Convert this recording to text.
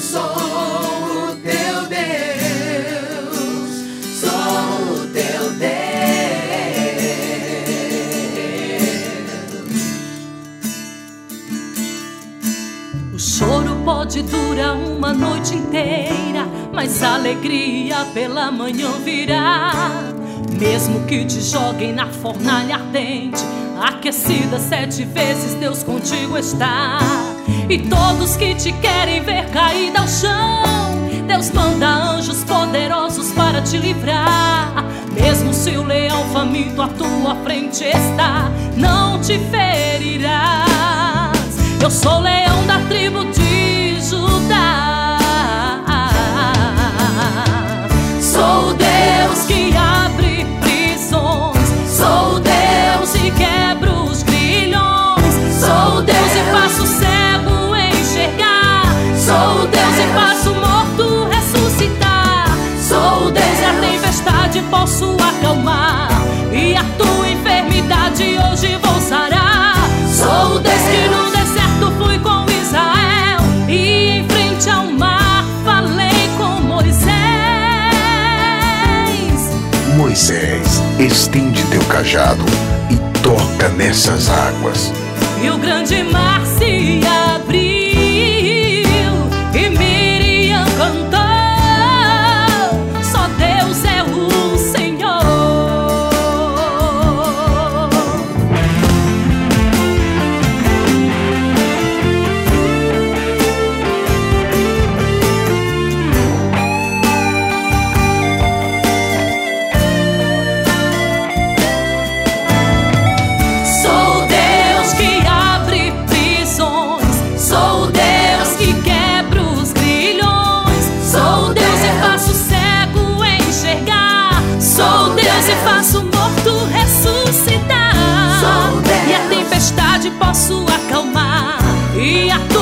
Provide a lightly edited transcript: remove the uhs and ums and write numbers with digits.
sou o teu Deus, sou o teu Deus. O choro pode durar uma noite inteira, mas a alegria pela manhã virá. Mesmo que te joguem na fornalha ardente, aquecida 7 vezes, Deus contigo está. E todos que te querem ver caída ao chão, Deus manda anjos poderosos para te livrar. Mesmo se o leão faminto à tua frente está, não te ferirás. Eu sou o leão da tribo de Judá. Sou o Deus que abre prisões, sou o Deus e quebra os grilhões, sou o Deus e faço o cego enxergar, sou o Deus e faço o morto ressuscitar, sou o Deus e a tempestade posso acalmar, e a tua enfermidade hoje vou sarar. Sou o Deus que no deserto fui com Israel, e em frente ao mar falei com Moisés. Moisés, estende teu cajado e toca nessas águas. E o grande mar se abriu, e Miriam cantou: só Deus é o Senhor. Sou Deus que abre prisões, sou Deus que quebra os grilhões, sou Deus e faço o cego enxergar, sou Deus e faço o morto ressuscitar, e a tempestade posso acalmar, e a